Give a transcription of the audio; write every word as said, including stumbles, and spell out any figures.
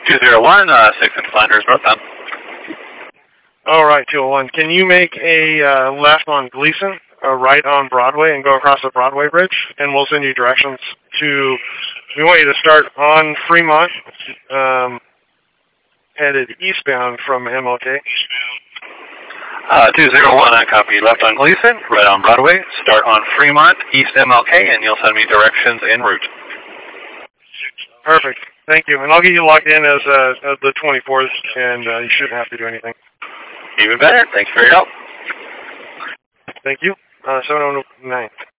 two zero one, uh, six and Flanders, northbound. All right, two oh one. Can you make a uh, left on Gleason, a right on Broadway, and go across the Broadway Bridge? And we'll send you directions to, we want you to start on Fremont, um, headed eastbound from M L K. Uh, two zero one, I copy. Left on Gleason, right on Broadway, start on Fremont, east M L K, and you'll send me directions en route. Perfect. Thank you. And I'll get you locked in as, uh, as the twenty-fourth, and uh, you shouldn't have to do anything. Even better. Thanks for your help. Thank you. Uh, seven oh nine.